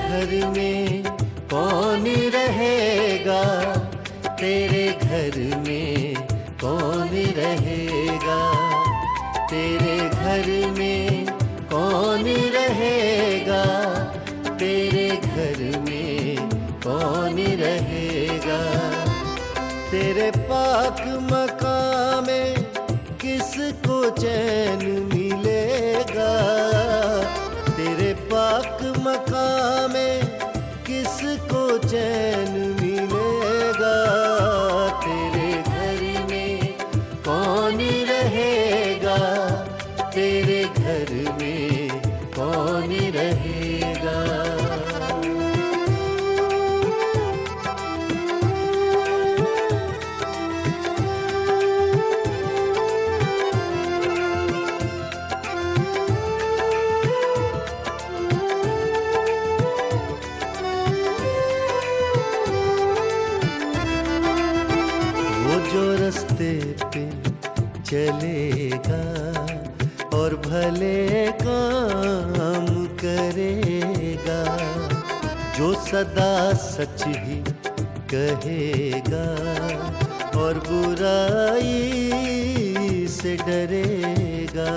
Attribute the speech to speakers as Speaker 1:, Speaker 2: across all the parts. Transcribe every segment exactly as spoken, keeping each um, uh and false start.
Speaker 1: घर में कौन रहेगा, तेरे घर में कौन रहेगा, तेरे घर में कौन रहेगा, तेरे घर में कौन रहेगा। तेरे पाक मकाम में किसको चैन मिलेगा, तेरे पाक मकाम में किसको चैन मिलेगा। तेरे घर में कौन रहेगा, तेरे घर में कौन रहेगा। जो रास्ते पे चलेगा और भले काम करेगा, जो सदा सच ही कहेगा और बुराई से डरेगा।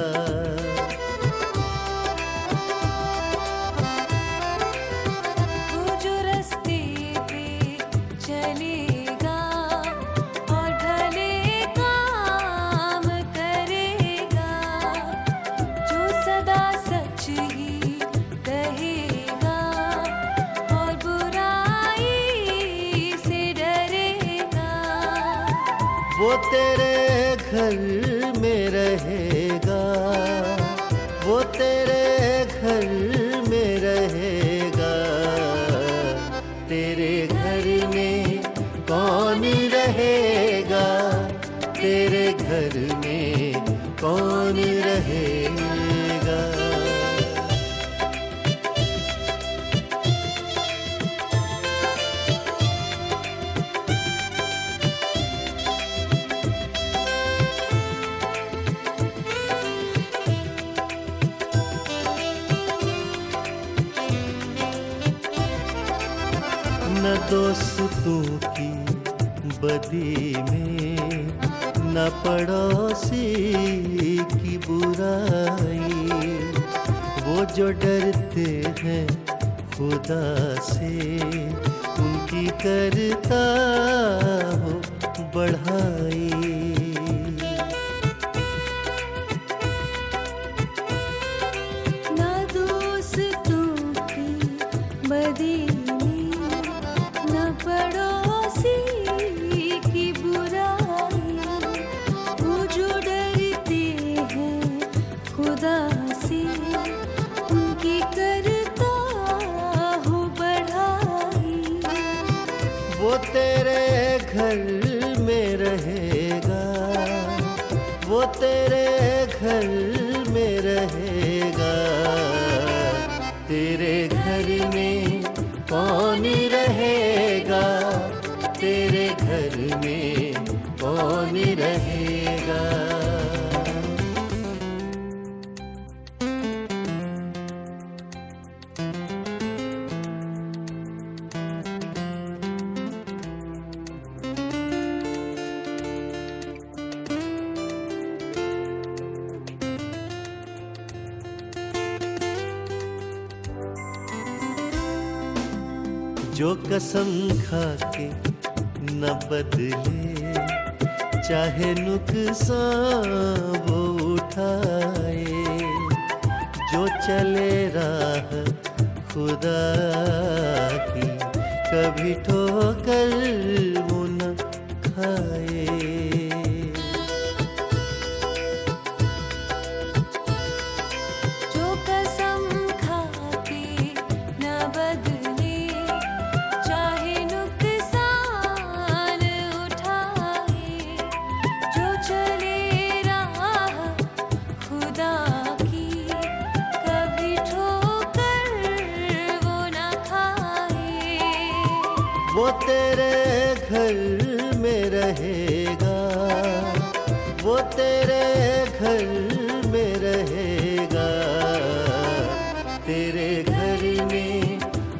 Speaker 1: वो तेरे घर में रहेगा, वो तेरे घर में रहेगा। तेरे घर में कौन रहेगा, तेरे घर में कौन रहेगा। न दोस्तों की बदी में, न पड़ोसी की बुराई, वो जो डरते हैं खुदा से उनकी करता हो बढ़ाई।
Speaker 2: न दोस्तों की बदी पड़ोसी की बुराई, वो जो डरते हैं खुदा से उनकी करता हो बढ़ाई।
Speaker 1: वो तेरे घर में रहेगा, वो तेरे घर में रहेगा। तेरे घर में कौन रहेगा, तेरे घर में कौन रहेगा। जो कसम खा के न बदले, चाहे नुकसान वो उठाए, जो चले राह खुदा की कभी ठोकर वो न खाए। वो तेरे घर में रहेगा, वो तेरे घर में रहेगा। तेरे घर में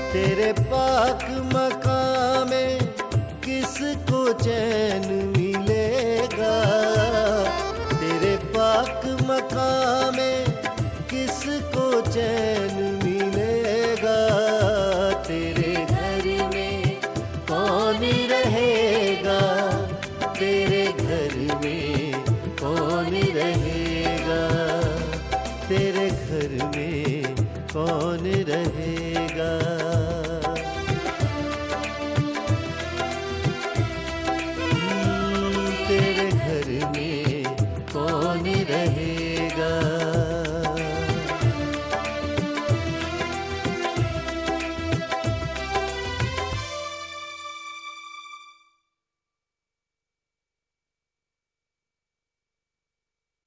Speaker 1: तेरे पाक मकाम में किसको चैन मिलेगा, तेरे पाक मकाम में किसको चैन मिलेगा। तेरे घर में कौन रहेगा, तेरे घर में कौन रहेगा, तेरे घर में कौन रहेगा।